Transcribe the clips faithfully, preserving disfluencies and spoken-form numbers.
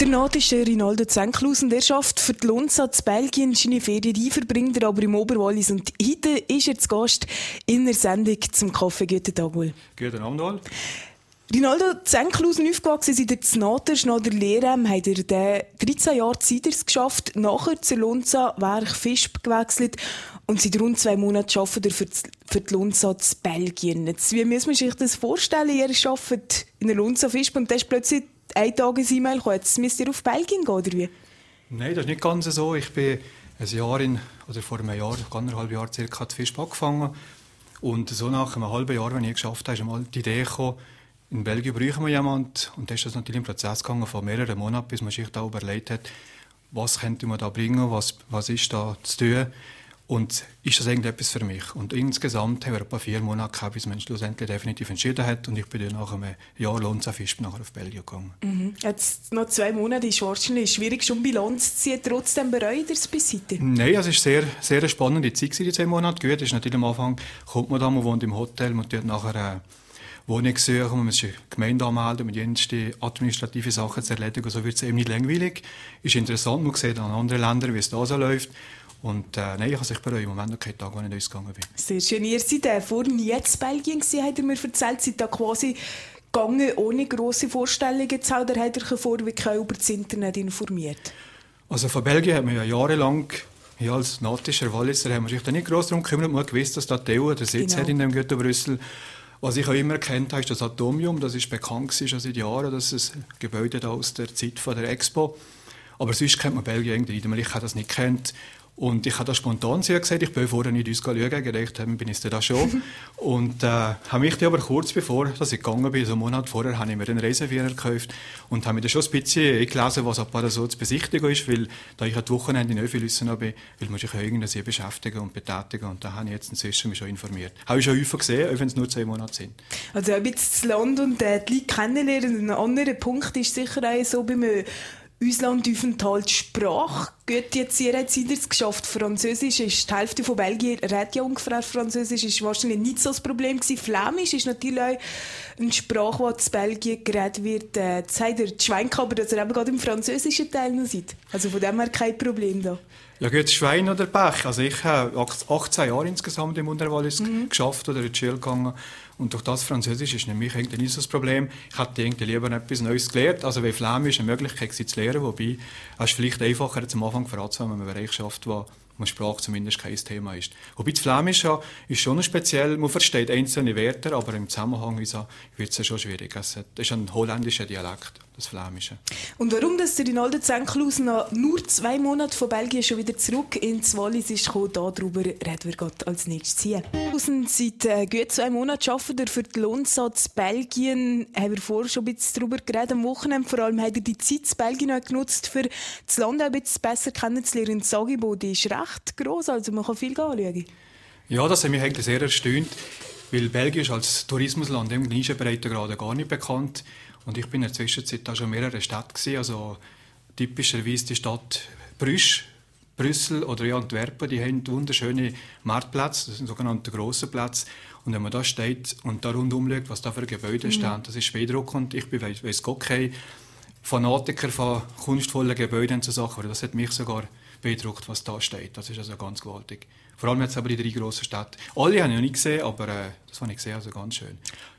Der Nat ist der Rinaldo Zenklus und er schafft für die Lonza in Belgien seine Ferien. Die verbringt er aber im Oberwallis. Und heute ist er zu Gast in der Sendung zum Kaffee. Guten Tag, wohl. Guten Abend, wohl. Rinaldo Zenklus, aufgewachsen sind ihr in Naters, nach der Lehre hat er dreizehn Jahre Ciders geschafft. Nachher zur Lonza Werk Visp gewechselt und seit rund zwei Monaten arbeitet er für die, für die Lonza in Belgien. Jetzt, wie muss man sich das vorstellen? Ihr arbeitet in der Lonza Visp und da ist plötzlich ein Tag ein E-Mail gekommen. Jetzt müsst ihr auf Belgien gehen, oder wie? Nein, das ist nicht ganz so. Ich bin ein Jahr in, oder vor einem Jahr, anderthalb Jahr circa die Visp angefangen. Und so nach einem halben Jahr, wenn ich es geschafft habe, ist einmal die Idee gekommen, in Belgien brauchen wir jemanden. Und dann ist das natürlich im Prozess gegangen von mehreren Monaten, bis man sich da überlegt hat, was könnte man da bringen, was, was ist da zu tun. Und ist das irgendetwas für mich? Und insgesamt haben wir etwa vier Monate gehabt, bis man schlussendlich definitiv entschieden hat. Und ich bin dann nach einem Jahr Lonza Visp nachher auf Belgien gegangen. Mhm. Jetzt noch zwei Monate ist wahrscheinlich schwierig, schon Bilanz zu ziehen. Trotzdem bereut ihr es bis heute? Nein, es war sehr, sehr eine spannende Zeit, die zwei Monate. Gut, ist natürlich am Anfang, kommt man da, man wohnt im Hotel, man tut nachher eine Wohnung suchen, man muss sich die Gemeinde anmelden, mit jensten administrative Sachen zu erledigen. So wird es eben nicht langweilig. Ist interessant, man sieht an anderen Ländern, wie es da so läuft. Und äh, nein, ich habe es bereut. Im Moment noch keinen Tag, wo ich nicht ausgegangen bin. Sehr schön. Ihr seid äh, vor jetzt Belgien gewesen, hat er mir erzählt. Seid da quasi gegangen, ohne grosse Vorstellungen zu haben, oder hat er vorweg über das Internet informiert? Also von Belgien hat man ja jahrelang, ja, als natischer Walliser, haben wir sich da nicht gross darum gekümmert. Man hat gewusst, dass da die E U den Sitz genau hat in dem Ghetto Brüssel. Was ich auch immer kennt habe, ist das Atomium. Das ist bekannt gewesen, schon seit Jahren. Das ist ein Gebäude da aus der Zeit von der Expo. Aber sonst kennt man Belgien irgendwie nicht, weil ich das nicht kennt. Und ich habe das spontan sehr gesagt, ich bin vorher nicht uns schauen, gedacht, bin ich da schon. Und äh, habe mich dann aber kurz bevor dass ich gegangen bin, so einen Monat vorher, habe ich mir einen Reisevierer gekauft und habe mir dann schon ein bisschen gelesen, was ein so zu besichtigen ist, weil da ich an die Wochenende nicht viel wissen habe, will man sich irgendwie beschäftigen und betätigen. Und da habe ich jetzt inzwischen mich schon informiert. Habe ich schon häufig gesehen, auch wenn es nur zwei Monate sind. Also ob jetzt das Land und äh, die Leute kennenlernen, ein anderer Punkt ist sicher auch so beim Auslandaufenthalt Sprache. Gut, jetzt ihr habt es geschafft. Französisch ist die Hälfte von Belgien redet ja ungefähr Französisch. Ist wahrscheinlich nicht so das Problem gewesen. Flämisch ist natürlich auch eine Sprache, die in Belgien geredet wird. Äh, jetzt habt ihr die Schweinkabel, dass ihr eben gerade im französischen Teil noch seid. Also von dem her kein Problem da. Ja gut, Schwein oder Pech. Also ich habe achtzehn Jahre insgesamt im Unterwallis mhm. geschafft oder in die Schule gegangen. Und durch das Französisch ist nämlich eigentlich nicht so das Problem. Ich hätte irgendwie lieber etwas Neues gelernt. Also weil Flämisch eine Möglichkeit war, zu lernen. Wobei es ist vielleicht einfacher zum Anfang voranzukommen, wenn man einen Bereich schafft, wo man Sprache zumindest kein Thema ist. Wobei das Flämisch ja, ist schon speziell. Man versteht einzelne Wörter, aber im Zusammenhang wird es ja schon schwierig. Es ist ein holländischer Dialekt, das Flämische. Und warum dass der Rinaldo Zenklus nach nur zwei Monaten von Belgien schon wieder zurück ins Wallis ist gekommen, darüber reden wir gerade als nächstes hier. Seit äh, gut zwei Monaten arbeitet er für die Lonza in Belgien. Haben wir vorher schon ein bisschen darüber geredet. Am Wochenende vor allem hat er die Zeit in Belgien auch genutzt, für das Land auch ein bisschen besser kennenzulernen. Das Angebot ist recht gross, also man kann viel anschauen. Ja, das hat mich eigentlich sehr erstaunt, weil Belgien ist als Tourismusland im Nischenbreitengrad gar nicht bekannt. Und ich bin in der Zwischenzeit da schon mehrere Städte gewesen. Also typischerweise die Stadt Brüsch, Brüssel oder ja, Antwerpen, die haben wunderschöne Marktplätze, das sind sogenannte grosse Plätze. Und wenn man da steht und da rundum schaut, was da für Gebäude mhm. stehen, das ist beeindruckend. Ich bin, weiss Gott, kein Fanatiker von kunstvollen Gebäuden und so Sachen, aber das hat mich sogar beeindruckt, was da steht. Das ist also ganz gewaltig. Vor allem jetzt aber die drei grossen Städte. Alle habe ich noch nicht gesehen, aber äh, das habe ich gesehen, also ganz schön.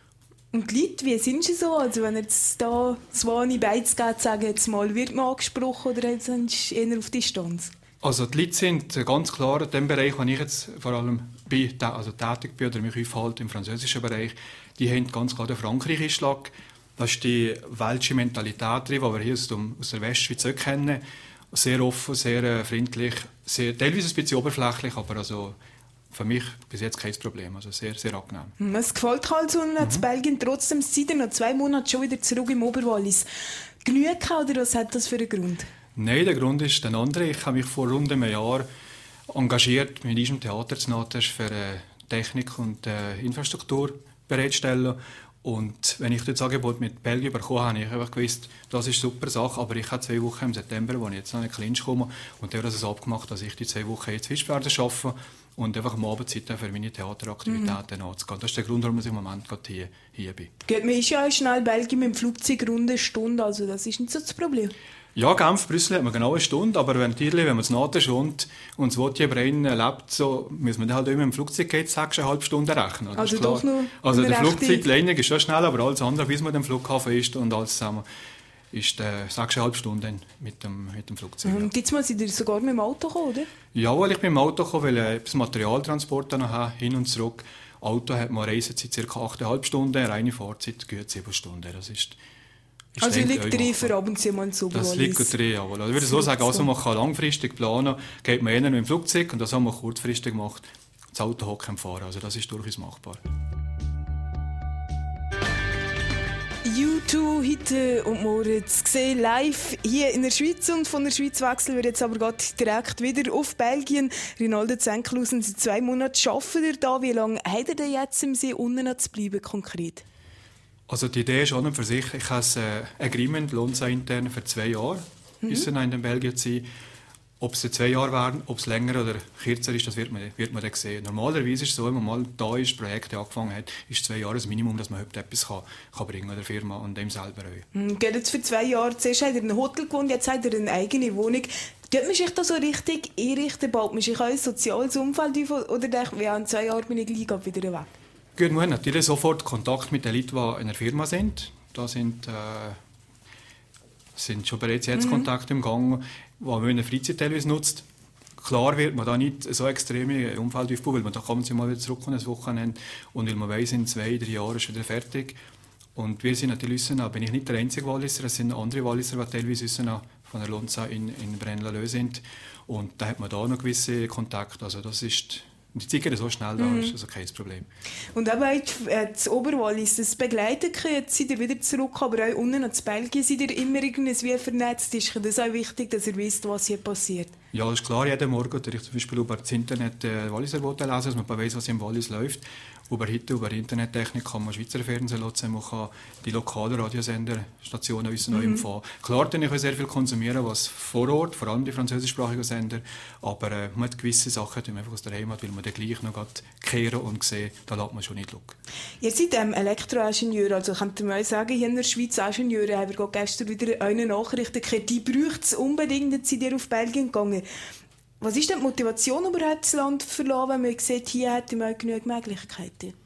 Und die Leute, wie sind sie so? Also wenn jetzt da Swane Beiz geht, sagen jetzt mal, wird man angesprochen oder sind sie eher auf Distanz? Also die Leute sind ganz klar in dem Bereich, wo ich jetzt vor allem bin, also tätig bin oder mich aufhalte im französischen Bereich, die haben ganz klar den Frankreich-Einschlag. Das ist die welsche Mentalität, die wir hier aus der Westschweiz auch kennen. Sehr offen, sehr freundlich, sehr, teilweise ein bisschen oberflächlich, aber also für mich bis jetzt kein Problem, also sehr, sehr angenehm. Es gefällt halt so mhm. in Belgien trotzdem, seit er noch zwei Monate schon wieder zurück im Oberwallis. Genügt oder was hat das für einen Grund? Nein, der Grund ist der andere. Ich habe mich vor rund einem Jahr engagiert mit diesem Theater zu Naters für äh, Technik und äh, Infrastruktur bereitstellen. Und wenn ich das Angebot mit Belgien bekommen habe, habe ich einfach gewusst, das ist eine super Sache, aber ich habe zwei Wochen im September, wo ich jetzt noch in den Clinch komme, und der hat es abgemacht, dass ich die zwei Wochen jetzt Visp arbeite und einfach am Abend Zeit für meine Theateraktivitäten mhm. anzugehen. Das ist der Grund, warum ich im Moment gerade hier, hier bin. Geht, man ist ja auch schnell Belgien mit dem Flugzeug rund eine Stunde, also das ist nicht so das Problem. Ja, Genf, Brüssel hat man genau eine Stunde, aber wenn, wenn man es nachher schont und das Wotjebrain lebt, so muss man dann halt immer im Flugzeug geht, sechseinhalb Stunden rechnen. Das also doch noch Also der Flugzeitlänge ist schon schnell, aber alles andere, bis man am Flughafen ist und alles zusammen, ist äh, sechseinhalb Stunden mit dem, mit dem Flugzeug. Und ja. Jetzt mal sind ihr sogar mit dem Auto gekommen, oder? Ja, weil ich bin mit dem Auto gekommen, weil ich das Materialtransport noch habe, hin und zurück. Auto hat man Reisezeit ca. achteinhalb Stunden, reine Fahrzeit geht sieben Stunden. Das ist Also liegt drin für ab und zu mal so Das liegt drin, ja. Ich würde so sagen, also man kann langfristig planen, geht man eher mit dem Flugzeug und das haben wir kurzfristig gemacht, das Auto hocken fahren. Also das ist durchaus machbar. U zwei heute und morgen zu sehen, live hier in der Schweiz. Und von der Schweiz wechseln wir jetzt aber gerade direkt wieder auf Belgien. Rinaldo Zenkhausen, seit zwei Monaten arbeitet ihr da. Wie lange hat er denn jetzt im See, unten zu bleiben, konkret? Also die Idee ist auch nicht für sich. Ich habe ein Agreement, Lonza intern, für zwei Jahre mhm. ist er in Belgien zu sein. Ob es zwei Jahre werden, ob es länger oder kürzer ist, das wird man, wird man dann sehen. Normalerweise ist es so, wenn man mal da ist, Projekte angefangen hat, ist zwei Jahre das Minimum, dass man überhaupt etwas kann, kann bringen kann, der Firma und dem selber auch. Mhm, geht jetzt für zwei Jahre. Zuerst hat er in einem Hotel gewohnt, jetzt hat er eine eigene Wohnung. Tut man sich da so richtig einrichten, baut man sich auch ein soziales Umfeld auf, oder denkt man, ja, in zwei Jahren bin ich gleich wieder weg? Gut, man hat natürlich sofort Kontakt mit den Leuten, die in der Firma sind. Da sind, äh, sind schon bereits jetzt mhm. Kontakte im Gang, die man in der Freizeit teilweise nutzt. Klar wird man da nicht so extreme Umfeld aufbauen, weil man da kommen sie mal wieder zurück an ein Wochenende und weil man weiss, in zwei, drei Jahren ist wieder fertig. Und wir sind natürlich wissen, bin ich nicht der einzige Walliser, es sind andere Walliser, die teilweise wissen, von der Lonza in, in Braine-l'Alleud sind. Und da hat man da noch gewisse Kontakte. Also das ist die Zeit geht so schnell, da mhm. ist also kein Problem. Und eben das Oberwallis, das begleitet euch, jetzt seid ihr wieder zurück, aber auch unten in Belgien seid ihr immer irgendwie vernetzt. Ist das auch wichtig, dass ihr wisst, was hier passiert? Ja, das ist klar, jeden Morgen, wenn ich zum Beispiel über das Internet äh, Walliser lesen, dass man weiss, was im Wallis läuft. Über heute, über Internettechnik kann man Schweizer Fernsehen hören, man kann die lokalen Radiosenderstationen uns neu empfangen. Klar, dann kann ich sehr viel konsumieren, was vor Ort, vor allem die französischsprachigen Sender, aber äh, man hat gewisse Sachen, die man einfach aus der Heimat, weil man dann gleich noch kehren und sehen, da lässt man schon nicht schauen. Ihr seid ähm, Elektroingenieur, also könnt ihr mal sagen, hier in der Schweiz Ingenieure, haben wir gestern wieder eine Nachricht gekriegt, die braucht es unbedingt, jetzt seid ihr auf Belgien gegangen. Was ist denn die Motivation, überhaupt das Land zu verlassen, wenn man sieht, hier hätte man genug Möglichkeiten?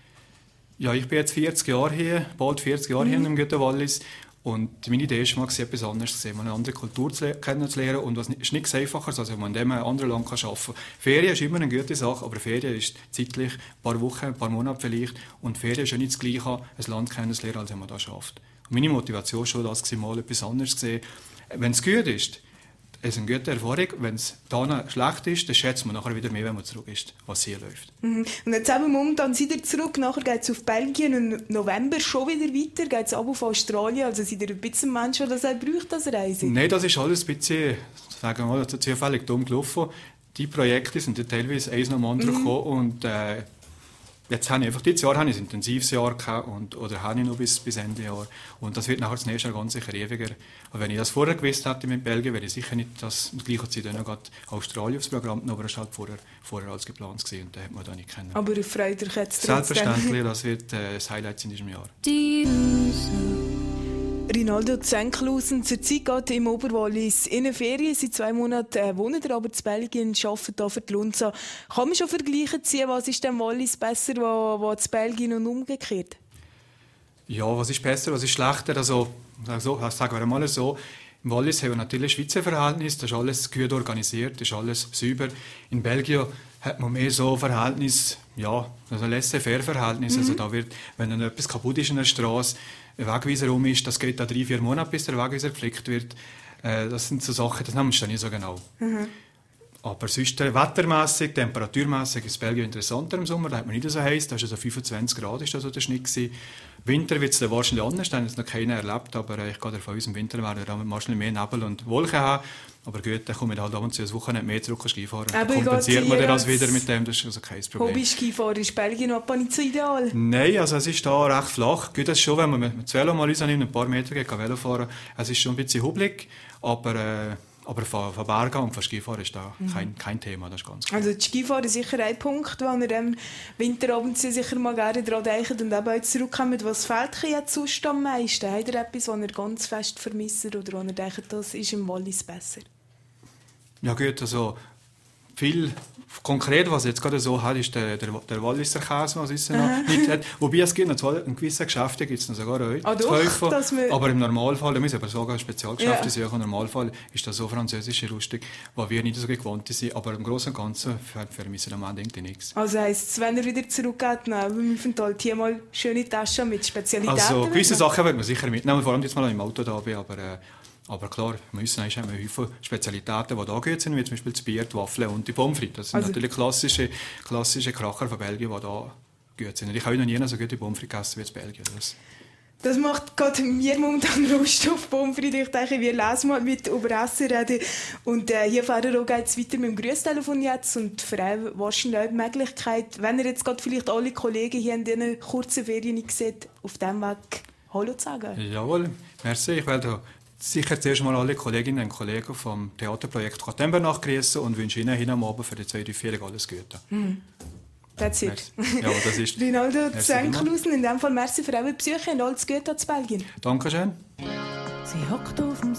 Ja, ich bin jetzt vierzig Jahre hier, bald vierzig Jahre mhm. hier im Gute-Wallis. Und meine Idee ist, mal etwas anderes zu sehen, mal eine andere Kultur kennenzulernen. Und es ist nichts einfacher, als wenn man in einem anderen Land arbeiten kann. Ferien ist immer eine gute Sache, aber Ferien ist zeitlich ein paar Wochen, ein paar Monate vielleicht. Und Ferien ist ja nicht das Gleiche, ein Land kennenzulernen, als wenn man das schafft. Und meine Motivation war schon, das mal etwas anderes zu sehen. Wenn es gut ist, es ist eine gute Erfahrung. Wenn es dann schlecht ist, dann schätzt man nachher wieder mehr, wenn man zurück ist, was hier läuft. Mhm. Und jetzt eben momentan seid ihr zurück, nachher geht es auf Belgien und im November schon wieder weiter, geht es ab auf Australien. Also seid ihr ein bisschen Mensch, der das auch braucht, das Reisen? Nein, das ist alles ein bisschen, sagen wir mal, zufällig dumm gelaufen. Die Projekte sind teilweise eins nach dem anderen mhm. gekommen und äh, jetzt habe ich einfach, dieses Jahr habe ich ein intensives Jahr gehabt und, oder habe ich noch bis, bis Ende Jahr. Und das wird nachher das nächste Jahr ganz sicher ewiger. Aber wenn ich das vorher gewusst hätte mit Belgien, wäre ich sicher nicht das gleiche Zeit noch gerade Australien aufs Programm genommen, aber das war halt vorher, vorher als geplant gewesen und da hat man da nicht kennen. Aber freut euch jetzt trotzdem? Selbstverständlich, das wird äh, das Highlight in diesem Jahr. Rinaldo Zenkhausen, zurzeit geht im Oberwallis in eine Ferien. Seit zwei Monaten äh, wohnt er aber in Belgien, arbeitet hier für die Lonza. Kann man schon Vergleiche ziehen, was ist dem Wallis besser, was in Belgien und umgekehrt? Ja, was ist besser, was ist schlechter? Also, also sagen wir mal so, im Wallis haben wir natürlich Schweizer Verhältnis, das ist alles gut organisiert, das ist alles sauber. In Belgien hat man mehr so Verhältnis, ja, also laissez-faire-Verhältnis. Mhm. Also da wird, wenn dann etwas kaputt ist in der Straße, ein Wegweiser rum ist, das geht da drei, vier Monate, bis der Wegweiser gepflegt wird. Äh, das sind so Sachen, das nehmen wir nicht so genau. Mhm. Aber sonst äh, wettermässig, temperaturmässig ist Belgien interessanter im Sommer. Da hat man nicht so heiß, da ist also fünfundzwanzig Grad ist also der Schnitt gewesen. Winter wird es dann wahrscheinlich anders, da hat es noch keiner erlebt, aber äh, ich gehe davon aus, im Winter werden wir wahrscheinlich mehr Nebel und Wolken haben. Aber gut, dann kommen wir halt ab und zu ein Wochenende mehr zurück Ski fahren. Dann kompensiert man das wieder mit dem, das ist also kein Problem. Hobby-Skifahren, ist Belgien aber nicht so ideal? Nein, also es ist da recht flach. Gut, das ist schon, wenn man mit das Velo mal ein paar Meter geht, Velo fahren, es ist schon ein bisschen hublig, aber äh, Aber von, von Bergen und von Skifahren ist da mhm. kein, kein Thema, das ist ganz klar. Also das Skifahren ist sicher ein Punkt, wo ihr am Winterabend sicher mal gerne daran denkt und eben jetzt zurückkommt. Was fehlt euch jetzt sonst am meisten? Habt ihr etwas, was ihr ganz fest vermisst oder wo ihr denkt, das ist im Wallis besser? Ja gut, also viel konkret, was ich jetzt gerade so hat, ist der, der, der Walliser Käse, was es noch nicht hat. Wobei es gibt noch in gewissen Geschäften gibt es noch sogar heute ah, zu kaufen. Wir... Aber im Normalfall, da müssen aber sogar Spezialgeschäfte ja. sein. Im Normalfall ist das so französische lustig, was wir nicht so gewohnt sind. Aber im Großen und Ganzen vermissen wir am Ende irgendwie nichts. Also heisst es, wenn ihr wieder zurückgeht, beim Aufenthalt hier mal schöne Taschen mit Spezialitäten? Also gewisse Sachen wird man sicher mitnehmen, vor allem jetzt mal im Auto da bin, aber äh, Aber klar, wir müssen haben wir viele Spezialitäten, die da gut sind, wie zum Beispiel das Bier, die Waffeln und die Pommes frites. Das sind also natürlich klassische, klassische Kracher von Belgien, die da gut sind. Und ich habe noch nie so gute Pommes frites gegessen wie in Belgien. Das, das macht gerade mir momentan Lust auf Pommes frites. Ich denke, wir lesen mal mit über Essen reden. Und äh, hier fahren wir auch jetzt weiter mit dem Grüßtelefon jetzt. Und für euch wahrscheinlich auch die Möglichkeit, wenn ihr jetzt gerade vielleicht alle Kollegen hier in diesen kurzen Ferien nicht seht, auf diesem Weg Hallo zu sagen. Jawohl, merci. Ich werde sicher zuerst mal alle Kolleginnen und Kollegen vom Theaterprojekt Quatember nachgrüßen und wünsche Ihnen hin am Abend für die zweite Vierung alles Gute. Mm. That's it. Ja, das ist Rinaldo Zenklusen, in dem Fall merci für eure Besuche und alles Gute zu Belgien. Dankeschön. Sie hockt auf dem